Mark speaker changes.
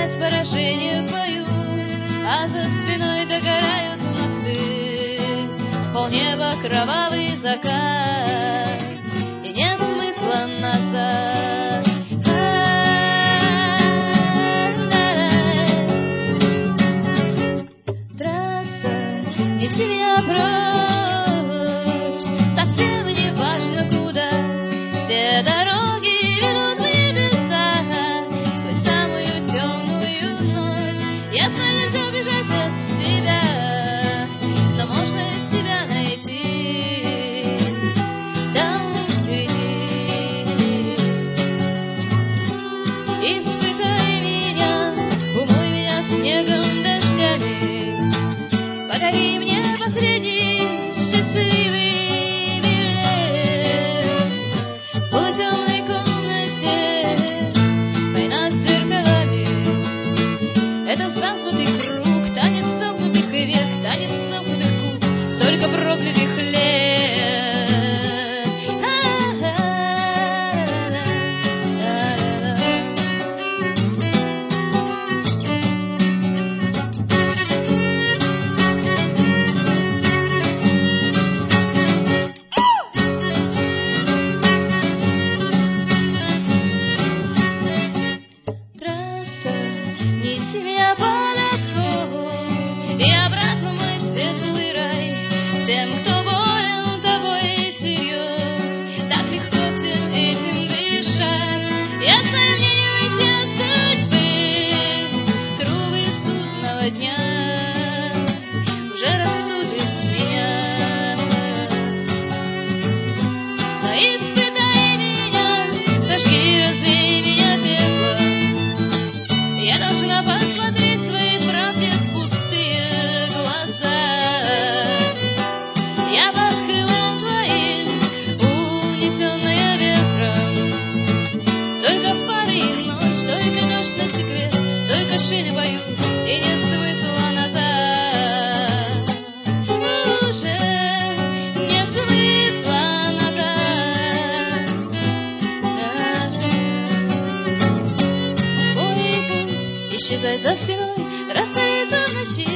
Speaker 1: опять поражение в бою, а за спиной догорают мосты, полнеба кровавый закат, и нет смысла назад. Трасса, неси меня прочь, совсем не важно куда, все дороги ведут в небеса, сквозь самую темную ночь. Ясно, нельзя убежать от себя, но можно себя найти там впереди. Испытай меня, умой меня снегом, дождями, подари мне последний счастливый билет. В полутемной комнате война с зеркалами, это замкнутый круг, танец замкнутых век, танец замкнутых губ, столько проклятых лет. Трасса, неси меня под откос и обратно в мой светлый рай. Тем, кто болен тобой всерьез, так легко всем этим дышать. Я знаю, мне не уйти от судьбы, трубы судного дня уже растут из меня. Но испытай меня, зажги, развей меня пеплом. Я должна посмотреть своей правде в пустые глаза. Я под крылом твоим, унесенная ветром. Только фары и ночь, только дождь на секрет, только шины поют, и нет смысла назад. Уже нет смысла назад. Твой путь исчезает за спиной, растает в ночи.